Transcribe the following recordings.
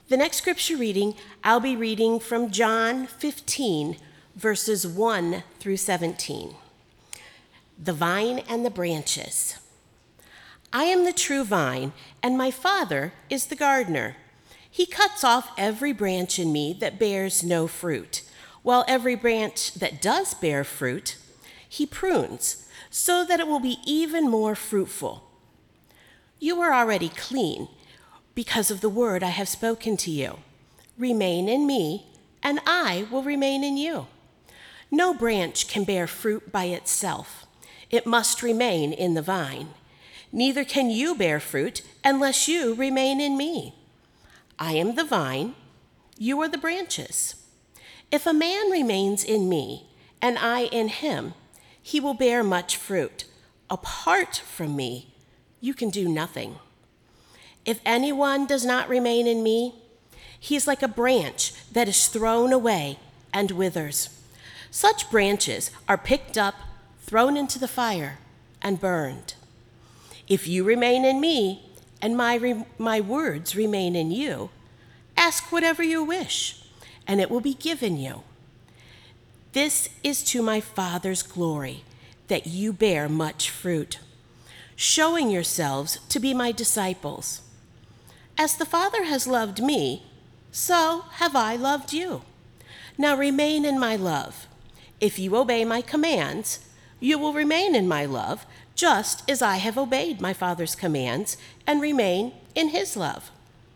The next scripture reading, I'll be reading from John 15, verses 1 through 17. The vine and the branches. I am the true vine, and my Father is the gardener. He cuts off every branch in me that bears no fruit, while every branch that does bear fruit, he prunes, so that it will be even more fruitful. You are already clean because of the word I have spoken to you. Remain in me, and I will remain in you. No branch can bear fruit by itself. It must remain in the vine. Neither can you bear fruit unless you remain in me. I am the vine, you are the branches. If a man remains in me, and I in him, he will bear much fruit. Apart from me, you can do nothing. If anyone does not remain in me, he is like a branch that is thrown away and withers. Such branches are picked up, thrown into the fire, and burned. If you remain in me, and my words remain in you, ask whatever you wish, and it will be given you. This is to my Father's glory, that you bear much fruit, showing yourselves to be my disciples. As the Father has loved me, so have I loved you. Now remain in my love. If you obey my commands, you will remain in my love, just as I have obeyed my Father's commands and remain in his love.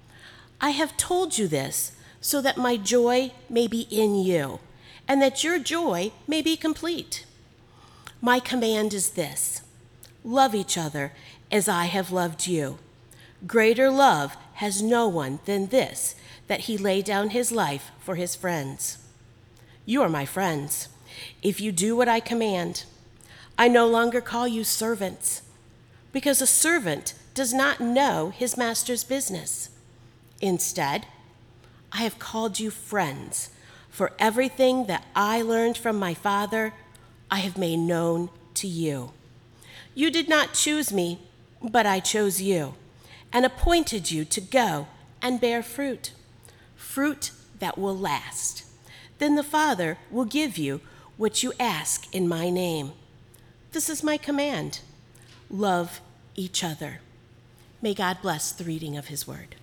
I have told you this so that my joy may be in you, and that your joy may be complete. My command is this: love each other as I have loved you. Greater love has no one than this, that he lay down his life for his friends. You are my friends, if you do what I command. I no longer call you servants, because a servant does not know his master's business. Instead, I have called you friends, for everything that I learned from my Father, I have made known to you. You did not choose me, but I chose you, and appointed you to go and bear fruit, fruit that will last. Then the Father will give you what you ask in my name. This is my command: love each other. May God bless the reading of his word.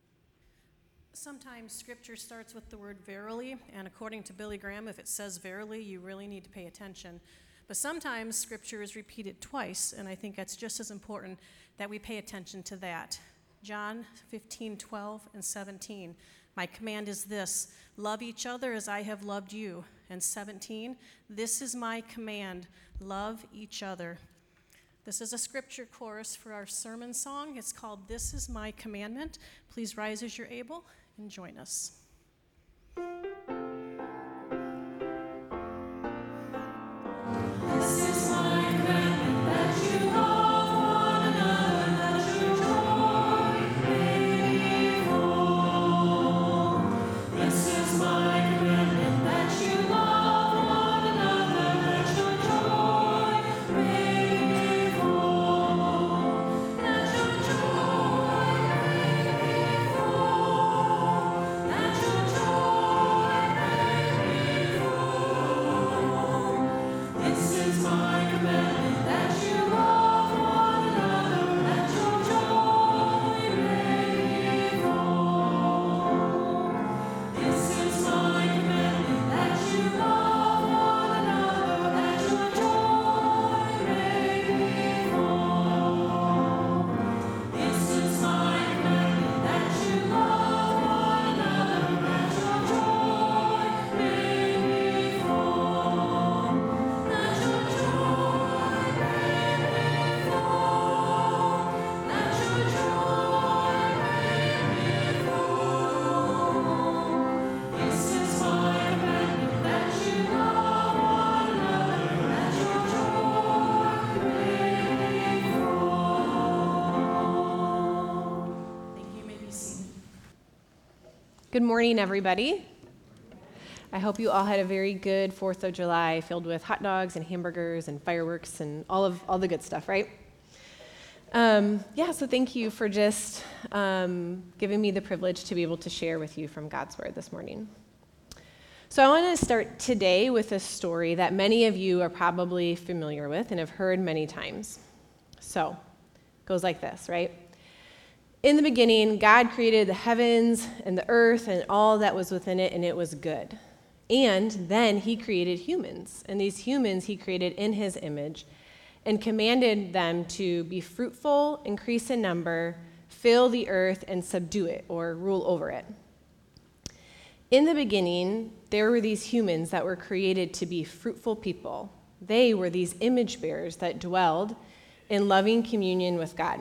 Sometimes scripture starts with the word verily, and according to Billy Graham, if it says verily, you really need to pay attention. But sometimes scripture is repeated twice, and I think that's just as important that we pay attention to that. John 15:12 and 17. My command is this: love each other as I have loved you. And 17, this is my command: love each other. This is a scripture chorus for our sermon song. It's called This Is My Commandment. Please rise as you're able and join us. This is my commandment, that you love one another, that your joy may be full. This is my commandment, that you love one another, that your joy may be full. That your joy may be full. That your joy may be full. This is my commandment, that you love one another, that your joy may be full. This is my commandment, that you love one another, that your joy may be full. This is my commandment, that you love one another, that your joy may be full. That your joy may be full. That your joy may be full. This is my commandment, that you love one another, that your joy may be full. Thank you. You may be seated. Good morning, everybody. I hope you all had a very good 4th of July filled with hot dogs and hamburgers and fireworks and all the good stuff, right? So thank you for just giving me the privilege to be able to share with you from God's Word this morning. So I want to start today with a story that many of you are probably familiar with and have heard many times. So it goes like this, right? In the beginning, God created the heavens and the earth and all that was within it, and it was good. And then he created humans, and these humans he created in his image and commanded them to be fruitful, increase in number, fill the earth, and subdue it, or rule over it. In the beginning, there were these humans that were created to be fruitful people. They were these image bearers that dwelled in loving communion with God.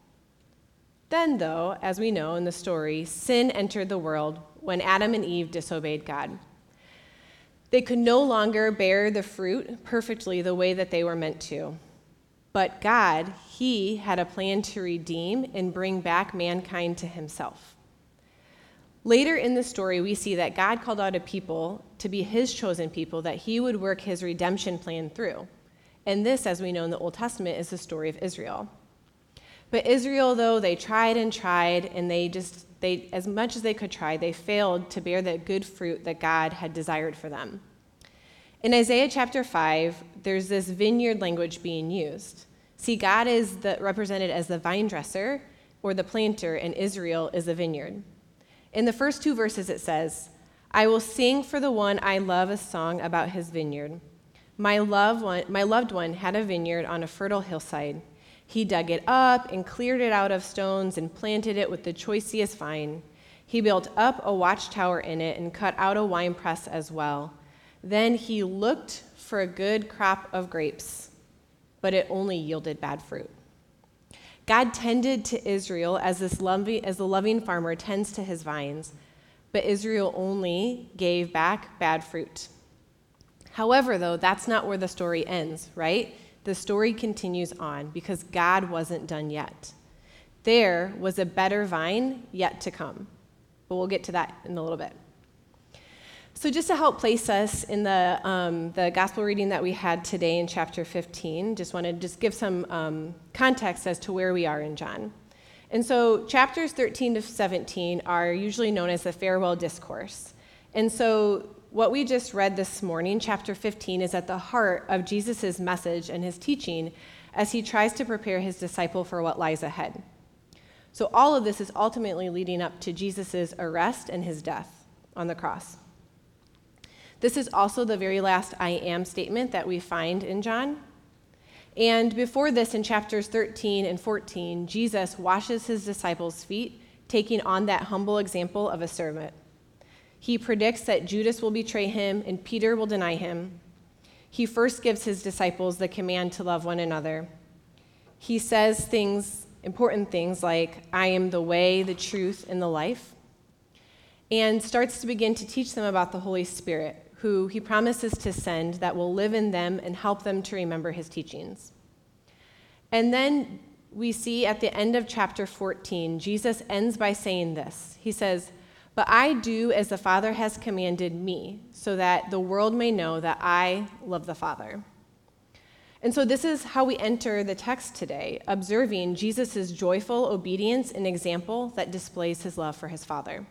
Then, though, as we know in the story, sin entered the world when Adam and Eve disobeyed God. They could no longer bear the fruit perfectly the way that they were meant to. But God, he had a plan to redeem and bring back mankind to himself. Later in the story, we see that God called out a people to be his chosen people that he would work his redemption plan through. And this, as we know in the Old Testament, is the story of Israel. But Israel, though, they tried, and they as much as they could try, they failed to bear the good fruit that God had desired for them. In Isaiah chapter 5, there's this vineyard language being used. See, God is represented as the vine dresser or the planter, and Israel is the vineyard. In the first two verses, it says, "I will sing for the one I love a song about his vineyard. My loved one had a vineyard on a fertile hillside. He dug it up and cleared it out of stones and planted it with the choicest vine. He built up a watchtower in it and cut out a winepress as well. Then he looked for a good crop of grapes, but it only yielded bad fruit." God tended to Israel as the loving farmer tends to his vines, but Israel only gave back bad fruit. However, though, that's not where the story ends, right? The story continues on because God wasn't done yet. There was a better vine yet to come, but we'll get to that in a little bit. So just to help place us in the gospel reading that we had today in chapter 15, just want to give some context as to where we are in John. And so chapters 13 to 17 are usually known as the farewell discourse. And so what we just read this morning, chapter 15, is at the heart of Jesus' message and his teaching as he tries to prepare his disciple for what lies ahead. So all of this is ultimately leading up to Jesus' arrest and his death on the cross. This is also the very last I am statement that we find in John. And before this, in chapters 13 and 14, Jesus washes his disciples' feet, taking on that humble example of a servant. He predicts that Judas will betray him and Peter will deny him. He first gives his disciples the command to love one another. He says important things like, "I am the way, the truth, and the life," and starts to begin to teach them about the Holy Spirit, who he promises to send that will live in them and help them to remember his teachings. And then we see at the end of chapter 14, Jesus ends by saying this. He says, "But I do as the Father has commanded me, so that the world may know that I love the Father." And so this is how we enter the text today, observing Jesus' joyful obedience and example that displays his love for his Father.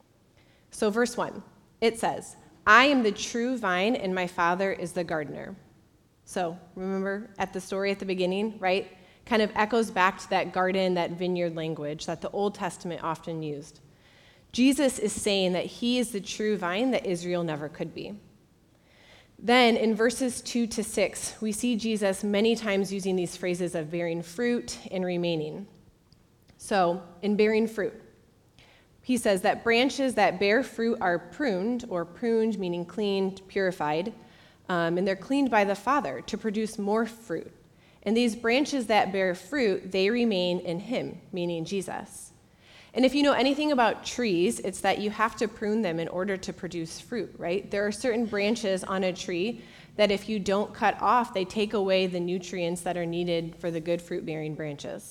So verse 1, it says, "I am the true vine, and my Father is the gardener." So remember at the story at the beginning, right? Kind of echoes back to that garden, that vineyard language that the Old Testament often used. Jesus is saying that he is the true vine that Israel never could be. Then in verses 2 to 6, we see Jesus many times using these phrases of bearing fruit and remaining. So in bearing fruit, he says that branches that bear fruit are pruned, or pruned meaning cleaned, purified, and they're cleaned by the Father to produce more fruit. And these branches that bear fruit, they remain in him, meaning Jesus. And if you know anything about trees, it's that you have to prune them in order to produce fruit, right? There are certain branches on a tree that if you don't cut off, they take away the nutrients that are needed for the good fruit-bearing branches.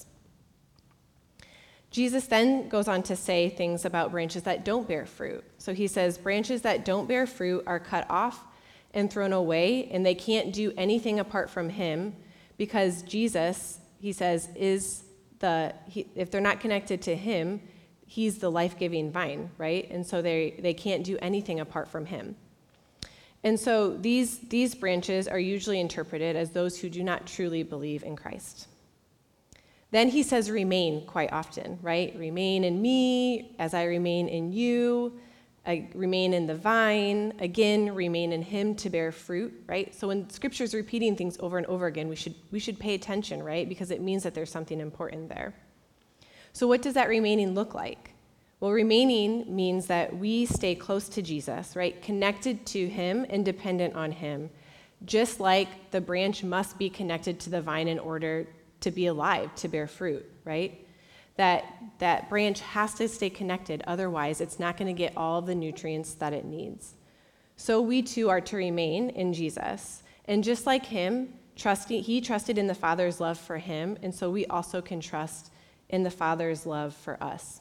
Jesus then goes on to say things about branches that don't bear fruit. So he says, branches that don't bear fruit are cut off and thrown away, and they can't do anything apart from him because Jesus, he says, is if they're not connected to him, he's the life-giving vine, right? And so they can't do anything apart from him. And so these branches are usually interpreted as those who do not truly believe in Christ. Then he says remain quite often, right? Remain in me as I remain in you. I remain in the vine. Again, remain in him to bear fruit, right? So when Scripture is repeating things over and over again, we should pay attention, right? Because it means that there's something important there. So what does that remaining look like? Well, remaining means that we stay close to Jesus, right? Connected to him and dependent on him, just like the branch must be connected to the vine in order to be alive, to bear fruit, right? That branch has to stay connected, otherwise it's not going to get all the nutrients that it needs. So we too are to remain in Jesus. And just like him, he trusted in the Father's love for him, and so we also can trust in the Father's love for us.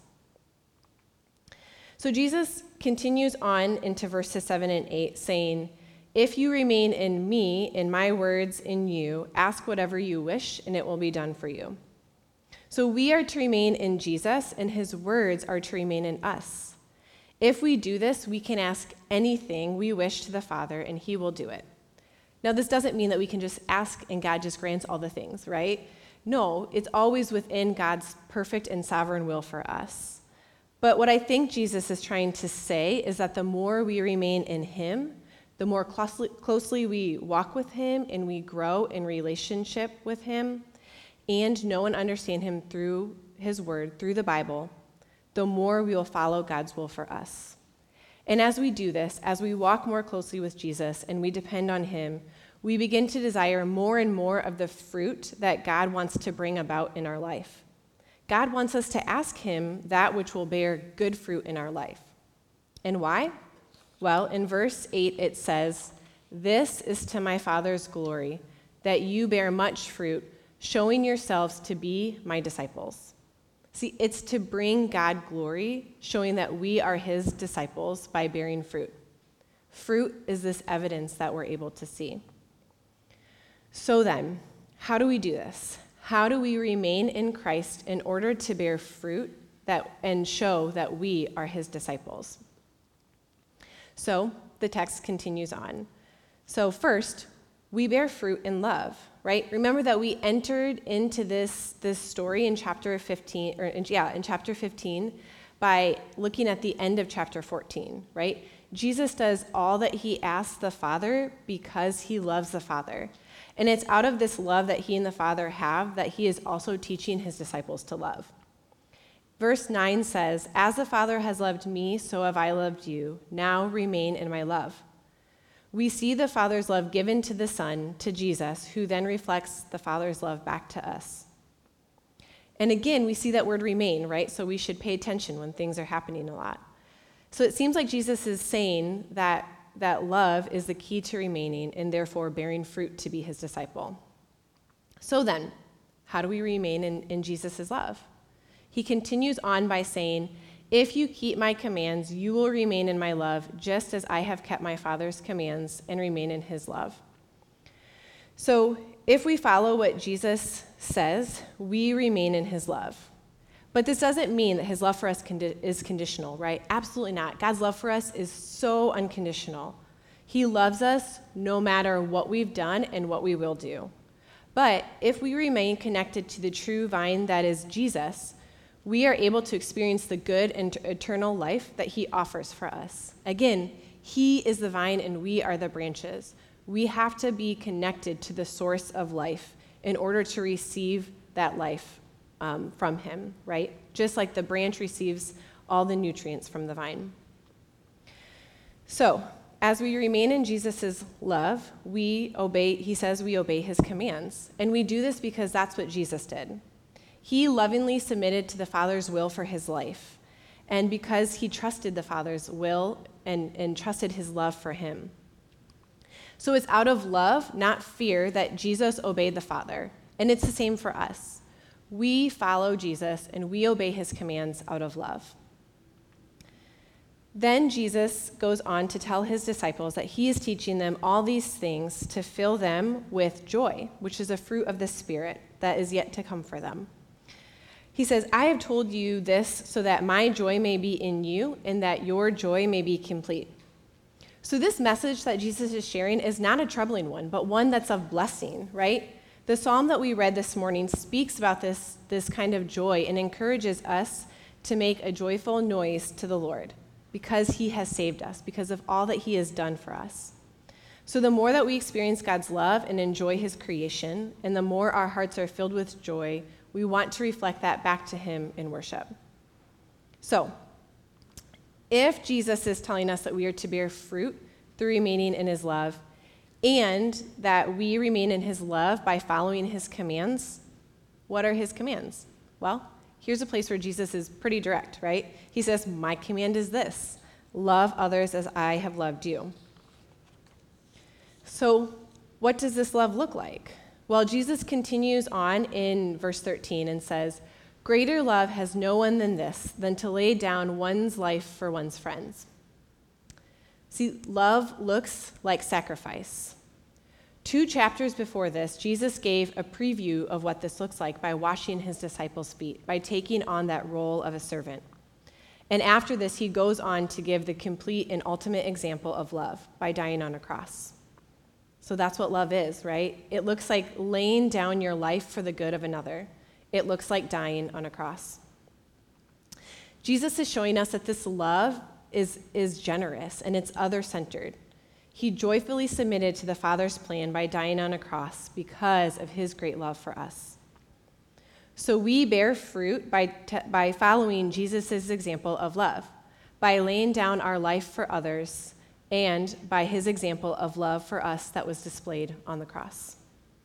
So Jesus continues on into verses 7 and 8, saying, "If you remain in me, and my words in you, ask whatever you wish, and it will be done for you." So we are to remain in Jesus, and his words are to remain in us. If we do this, we can ask anything we wish to the Father, and he will do it. Now, this doesn't mean that we can just ask and God just grants all the things, right? No, it's always within God's perfect and sovereign will for us. But what I think Jesus is trying to say is that the more we remain in him, the more closely we walk with him and we grow in relationship with him and know and understand him through his word, through the Bible, the more we will follow God's will for us. And as we do this, as we walk more closely with Jesus and we depend on him, we begin to desire more and more of the fruit that God wants to bring about in our life. God wants us to ask him that which will bear good fruit in our life. And why? Well, in verse 8 it says, "This is to my Father's glory, that you bear much fruit, showing yourselves to be my disciples." See, it's to bring God glory, showing that we are his disciples by bearing fruit. Fruit is this evidence that we're able to see. So then, how do we do this? How do we remain in Christ in order to bear fruit and show that we are his disciples? So the text continues on. So first, we bear fruit in love, right? Remember that we entered into this story in chapter 15, in chapter 15 by looking at the end of chapter 14, right? Jesus does all that he asks the Father because he loves the Father. And it's out of this love that he and the Father have that he is also teaching his disciples to love. Verse 9 says, "As the Father has loved me, so have I loved you. Now remain in my love." We see the Father's love given to the Son, to Jesus, who then reflects the Father's love back to us. And again, we see that word remain, right? So we should pay attention when things are happening a lot. So it seems like Jesus is saying that love is the key to remaining and therefore bearing fruit to be his disciple. So then, how do we remain in Jesus' love? He continues on by saying, "If you keep my commands, you will remain in my love, just as I have kept my Father's commands and remain in his love." So if we follow what Jesus says, we remain in his love. But this doesn't mean that his love for us is conditional, right? Absolutely not. God's love for us is so unconditional. He loves us no matter what we've done and what we will do. But if we remain connected to the true vine that is Jesus, we are able to experience the good and eternal life that he offers for us. Again, he is the vine and we are the branches. We have to be connected to the source of life in order to receive that life from him, right? Just like the branch receives all the nutrients from the vine. So, as we remain in Jesus' love, he says we obey his commands. And we do this because that's what Jesus did. He lovingly submitted to the Father's will for his life. And because he trusted the Father's will and trusted his love for him. So it's out of love, not fear, that Jesus obeyed the Father. And it's the same for us. We follow Jesus and we obey his commands out of love. Then Jesus goes on to tell his disciples that he is teaching them all these things to fill them with joy, which is a fruit of the Spirit that is yet to come for them. He says, I have told you this so that my joy may be in you and that your joy may be complete. So this message that Jesus is sharing is not a troubling one, but one that's of blessing, right? The psalm that we read this morning speaks about this kind of joy and encourages us to make a joyful noise to the Lord because he has saved us, because of all that he has done for us. So the more that we experience God's love and enjoy his creation, and the more our hearts are filled with joy, we want to reflect that back to him in worship. So, if Jesus is telling us that we are to bear fruit through remaining in his love, and that we remain in his love by following his commands, what are his commands? Well, here's a place where Jesus is pretty direct, right? He says, my command is this: love others as I have loved you. So, what does this love look like? Well, Jesus continues on in verse 13 and says, greater love has no one than this, than to lay down one's life for one's friends. See, love looks like sacrifice. 2 chapters before this, Jesus gave a preview of what this looks like by washing his disciples' feet, by taking on that role of a servant. And after this, he goes on to give the complete and ultimate example of love by dying on a cross. So that's what love is, right? It looks like laying down your life for the good of another. It looks like dying on a cross. Jesus is showing us that this love is generous and it's other-centered. He joyfully submitted to the Father's plan by dying on a cross because of his great love for us. So we bear fruit by following Jesus' example of love, by laying down our life for others, and by his example of love for us that was displayed on the cross.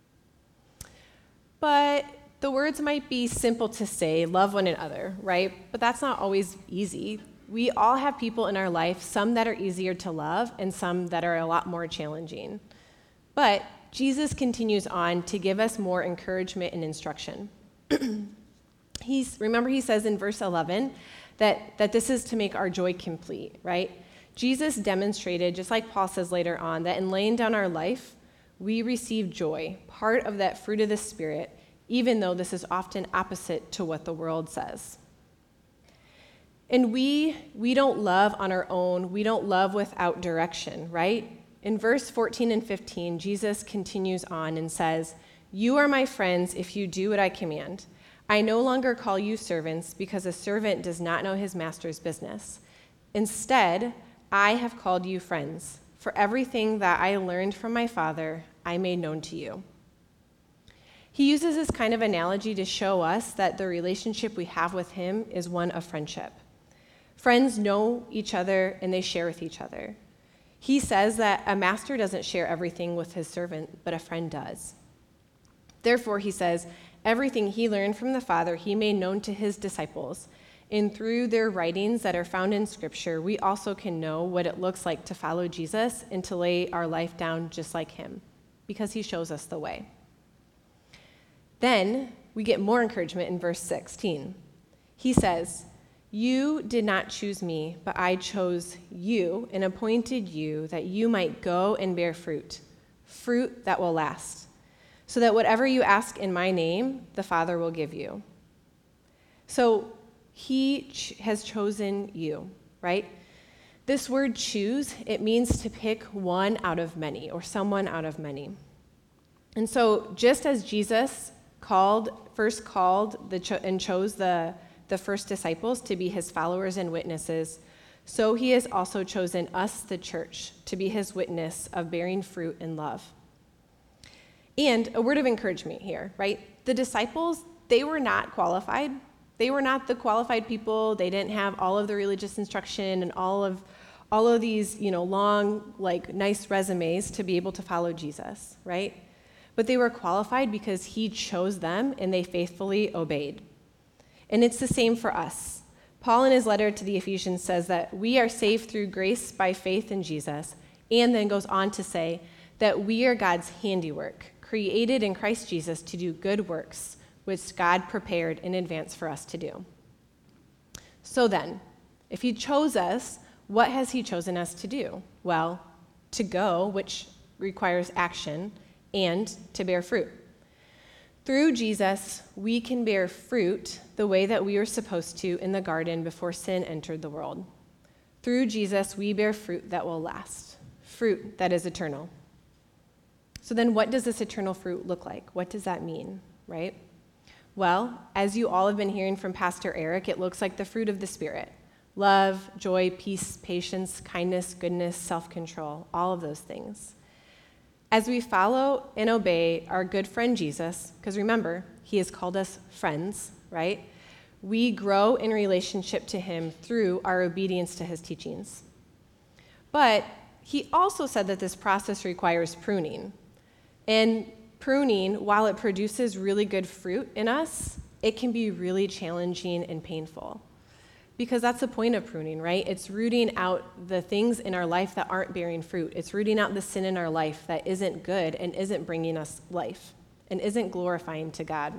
But the words might be simple to say, love one another, right? But that's not always easy. We all have people in our life, some that are easier to love and some that are a lot more challenging. But Jesus continues on to give us more encouragement and instruction. Remember he says in verse 11 that this is to make our joy complete, right? Jesus demonstrated, just like Paul says later on, that in laying down our life, we receive joy, part of that fruit of the Spirit, even though this is often opposite to what the world says. And we don't love on our own. We don't love without direction, right? In verse 14 and 15, Jesus continues on and says, you are my friends if you do what I command. I no longer call you servants because a servant does not know his master's business. Instead, I have called you friends, for everything that I learned from my Father, I made known to you. He uses this kind of analogy to show us that the relationship we have with him is one of friendship. Friends know each other and they share with each other. He says that a master doesn't share everything with his servant, but a friend does. Therefore, he says, everything he learned from the Father, he made known to his disciples. And through their writings that are found in Scripture, we also can know what it looks like to follow Jesus and to lay our life down just like him, because he shows us the way. Then we get more encouragement in verse 16. He says, you did not choose me, but I chose you and appointed you that you might go and bear fruit that will last, so that whatever you ask in my name, the Father will give you. So he has chosen you, right? This word choose, it means to pick one out of many or someone out of many. And so just as Jesus first called and chose the first disciples to be his followers and witnesses, so he has also chosen us, the church, to be his witness of bearing fruit in love. And a word of encouragement here, right? The disciples, they were not qualified. They were not the qualified people. They didn't have all of the religious instruction and all of these, long, nice resumes to be able to follow Jesus, right? But they were qualified because he chose them and they faithfully obeyed. And it's the same for us. Paul in his letter to the Ephesians says that we are saved through grace by faith in Jesus, and then goes on to say that we are God's handiwork, created in Christ Jesus to do good works, which God prepared in advance for us to do. So then, if he chose us, what has he chosen us to do? Well, to go, which requires action, and to bear fruit. Through Jesus, we can bear fruit the way that we were supposed to in the garden before sin entered the world. Through Jesus, we bear fruit that will last, fruit that is eternal. So then what does this eternal fruit look like? What does that mean, right? Well, as you all have been hearing from Pastor Eric, it looks like the fruit of the Spirit: love, joy, peace, patience, kindness, goodness, self-control, all of those things. As we follow and obey our good friend Jesus, because remember, he has called us friends, right? We grow in relationship to him through our obedience to his teachings. But he also said that this process requires pruning. And pruning, while it produces really good fruit in us, it can be really challenging and painful. Because that's the point of pruning, right? It's rooting out the things in our life that aren't bearing fruit. It's rooting out the sin in our life that isn't good and isn't bringing us life and isn't glorifying to God.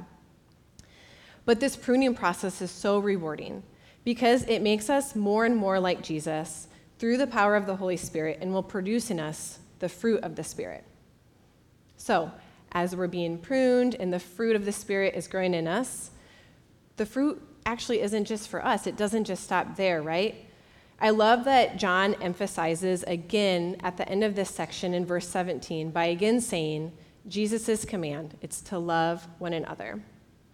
But this pruning process is so rewarding because it makes us more and more like Jesus through the power of the Holy Spirit and will produce in us the fruit of the Spirit. So, as we're being pruned and the fruit of the Spirit is growing in us, the fruit actually isn't just for us. It doesn't just stop there, right? I love that John emphasizes again at the end of this section in verse 17 by again saying Jesus' command, it's to love one another.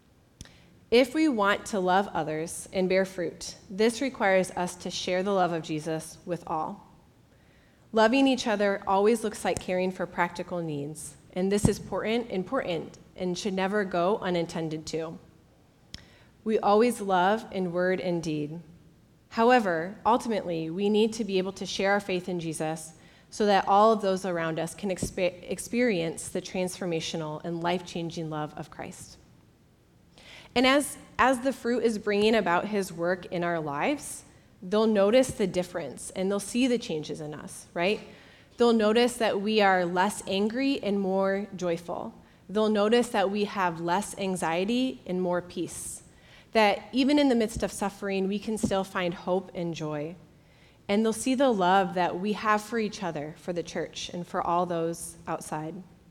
If we want to love others and bear fruit, this requires us to share the love of Jesus with all. Loving each other always looks like caring for practical needs, and this is important and should never go unattended to. We always love in word and deed. However, ultimately, we need to be able to share our faith in Jesus so that all of those around us can experience the transformational and life-changing love of Christ. And as the fruit is bringing about his work in our lives, they'll notice the difference and they'll see the changes in us, right? They'll notice that we are less angry and more joyful. They'll notice that we have less anxiety and more peace. That even in the midst of suffering, we can still find hope and joy. And they'll see the love that we have for each other, for the church, and for all those outside.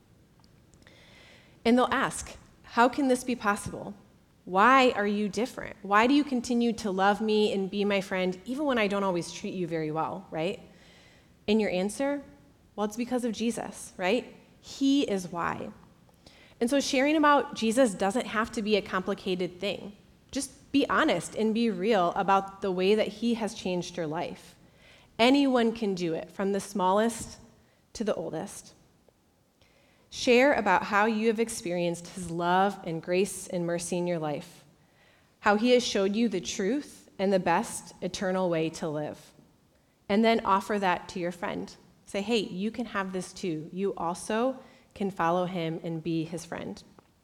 And they'll ask, how can this be possible? Why are you different? Why do you continue to love me and be my friend, even when I don't always treat you very well, right? And your answer? Well, it's because of Jesus, right? He is why. And so sharing about Jesus doesn't have to be a complicated thing. Just be honest and be real about the way that he has changed your life. Anyone can do it, from the smallest to the oldest. Share about how you have experienced his love and grace and mercy in your life, how he has showed you the truth and the best eternal way to live. And then offer that to your friend. Say, hey, you can have this too. You also can follow him and be his friend.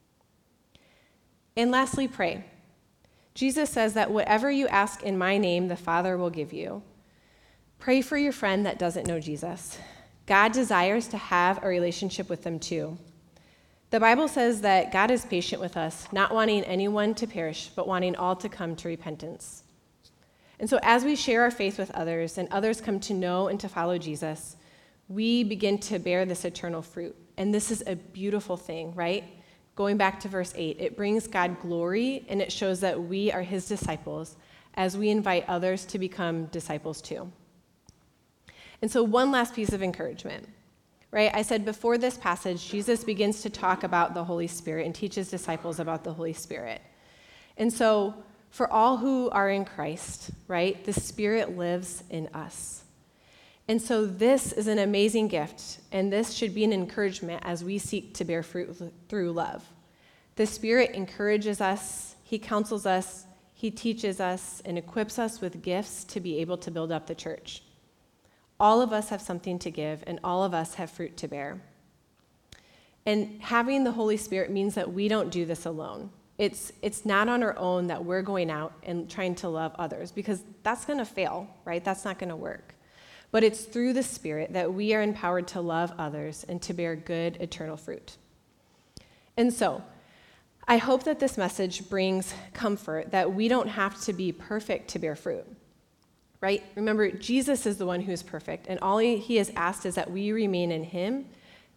And lastly, pray. Jesus says that whatever you ask in my name, the Father will give you. Pray for your friend that doesn't know Jesus. God desires to have a relationship with them too. The Bible says that God is patient with us, not wanting anyone to perish, but wanting all to come to repentance. And so as we share our faith with others and others come to know and to follow Jesus, we begin to bear this eternal fruit. And this is a beautiful thing, right? Going back to verse 8, it brings God glory and it shows that we are his disciples as we invite others to become disciples too. And so one last piece of encouragement, right? I said before this passage, Jesus begins to talk about the Holy Spirit and teaches disciples about the Holy Spirit. And so for all who are in Christ, right, the Spirit lives in us. And so this is an amazing gift, and this should be an encouragement as we seek to bear fruit through love. The Spirit encourages us, he counsels us, he teaches us, and equips us with gifts to be able to build up the church. All of us have something to give, and all of us have fruit to bear. And having the Holy Spirit means that we don't do this alone. It's not on our own that we're going out and trying to love others, because that's going to fail, right? That's not going to work. But it's through the Spirit that we are empowered to love others and to bear good, eternal fruit. And so, I hope that this message brings comfort that we don't have to be perfect to bear fruit, right? Remember, Jesus is the one who is perfect, and all he has asked is that we remain in him,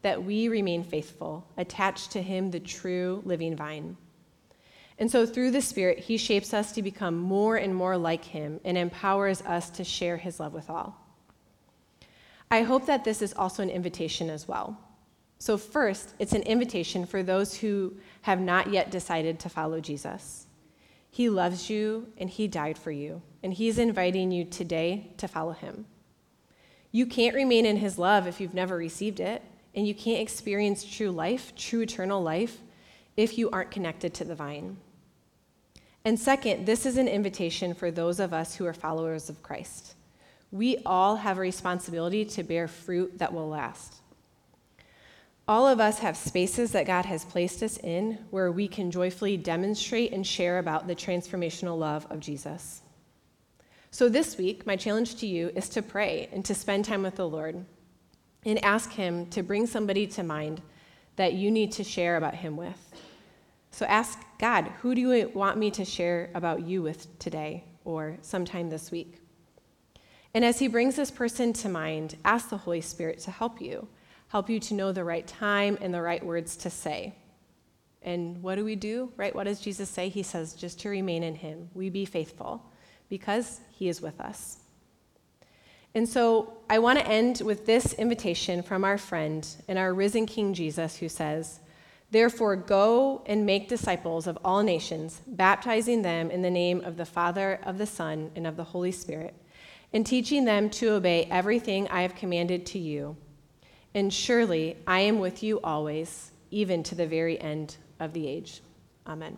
that we remain faithful, attached to him, the true living vine. And so through the Spirit, he shapes us to become more and more like him and empowers us to share his love with all. I hope that this is also an invitation as well. So first, it's an invitation for those who have not yet decided to follow Jesus. He loves you and he died for you, and he's inviting you today to follow him. You can't remain in his love if you've never received it, and you can't experience true life, true eternal life, if you aren't connected to the vine. And second, this is an invitation for those of us who are followers of Christ. We all have a responsibility to bear fruit that will last. All of us have spaces that God has placed us in where we can joyfully demonstrate and share about the transformational love of Jesus. So this week, my challenge to you is to pray and to spend time with the Lord and ask him to bring somebody to mind that you need to share about him with. So ask God, who do you want me to share about you with today or sometime this week? And as he brings this person to mind, ask the Holy Spirit to help you to know the right time and the right words to say. And what do? Right? What does Jesus say? He says just to remain in him. We be faithful because he is with us. And so I want to end with this invitation from our friend and our risen King Jesus, who says, "Therefore go and make disciples of all nations, baptizing them in the name of the Father, of the Son, and of the Holy Spirit, and teaching them to obey everything I have commanded to you. And surely I am with you always, even to the very end of the age." Amen.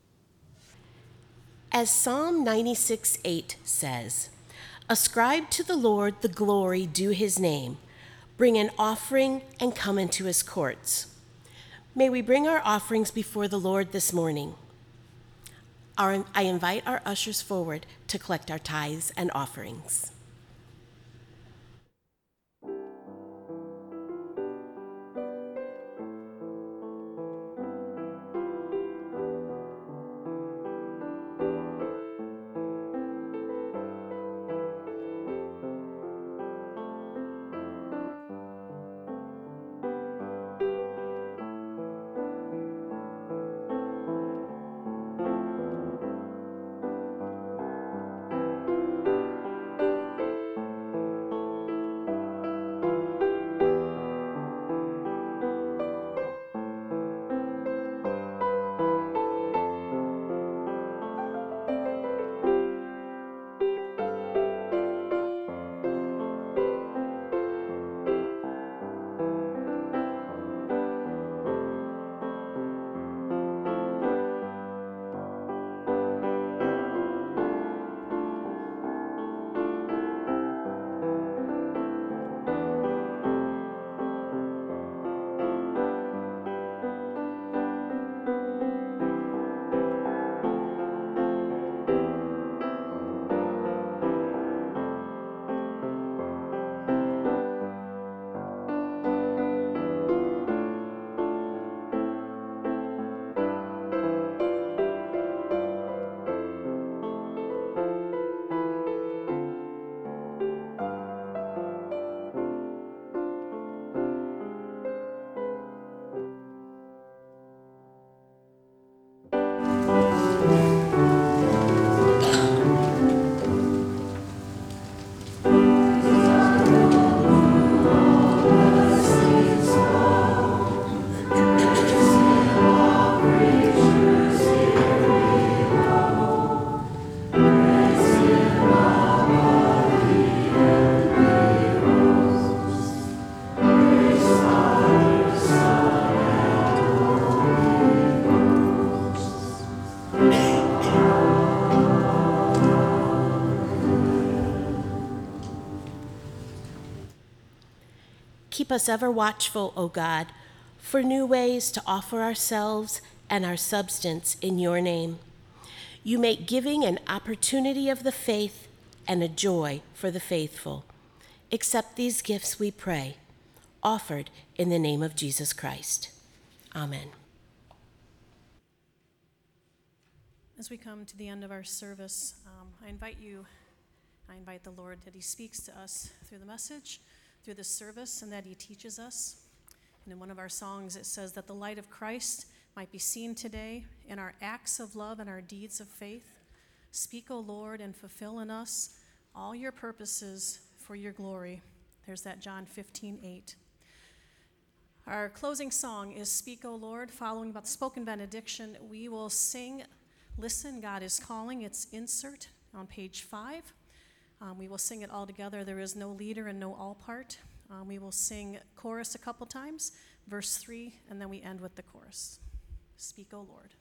As Psalm 96:8 says, "Ascribe to the Lord the glory due his name. Bring an offering and come into his courts." May we bring our offerings before the Lord this morning. I invite our ushers forward to collect our tithes and offerings. Keep us ever watchful, O God, for new ways to offer ourselves and our substance in your name. You make giving an opportunity of the faith and a joy for the faithful. Accept these gifts, we pray, offered in the name of Jesus Christ. Amen. As we come to the end of our service, I invite the Lord that he speaks to us through the message, through the service, and that he teaches us. And in one of our songs, it says that the light of Christ might be seen today in our acts of love and our deeds of faith. Speak, O Lord, and fulfill in us all your purposes for your glory. There's that John 15:8. Our closing song is Speak, O Lord. Following about the spoken benediction, we will sing Listen, God is Calling. It's insert on page 5. We will sing it all together. There is no leader and no all part. We will sing chorus a couple times, verse 3, and then we end with the chorus. Speak, O Lord.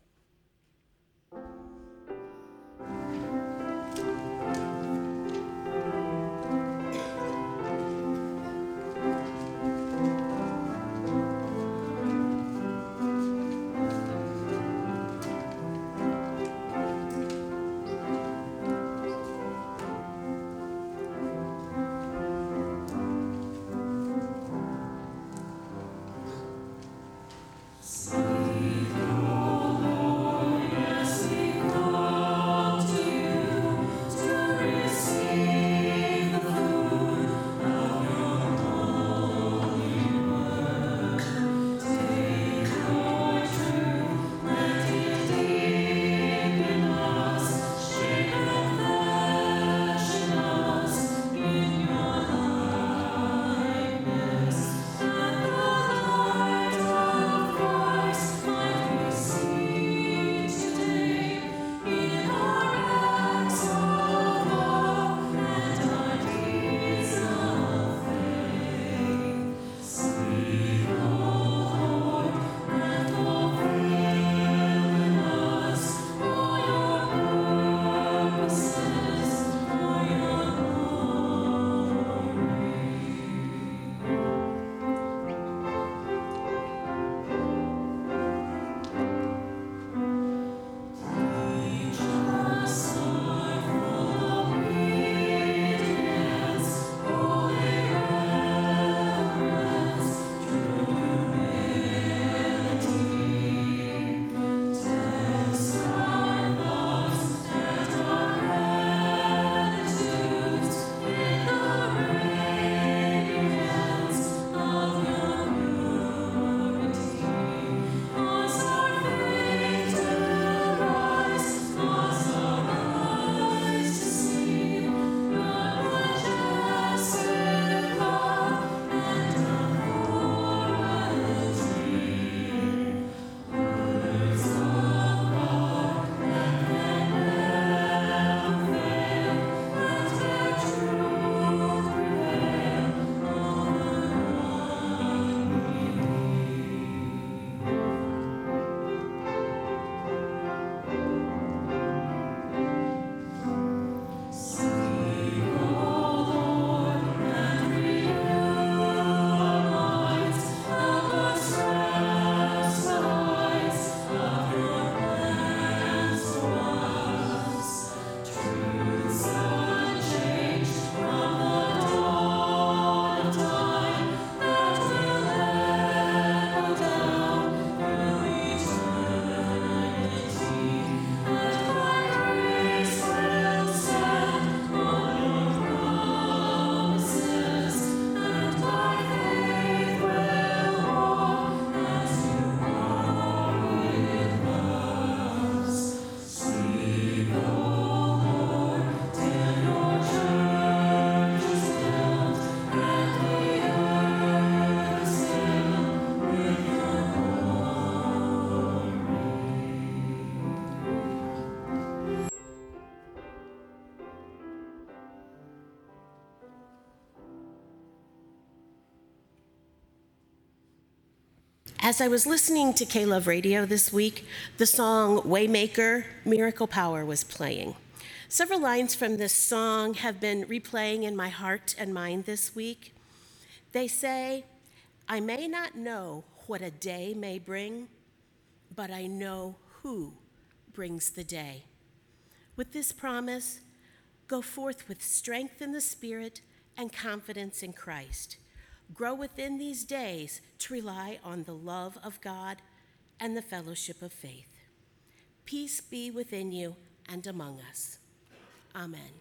As I was listening to K-Love Radio this week, the song Waymaker, Miracle Power was playing. Several lines from this song have been replaying in my heart and mind this week. They say, I may not know what a day may bring, but I know who brings the day. With this promise, go forth with strength in the Spirit and confidence in Christ. Grow within these days to rely on the love of God and the fellowship of faith. Peace be within you and among us. Amen.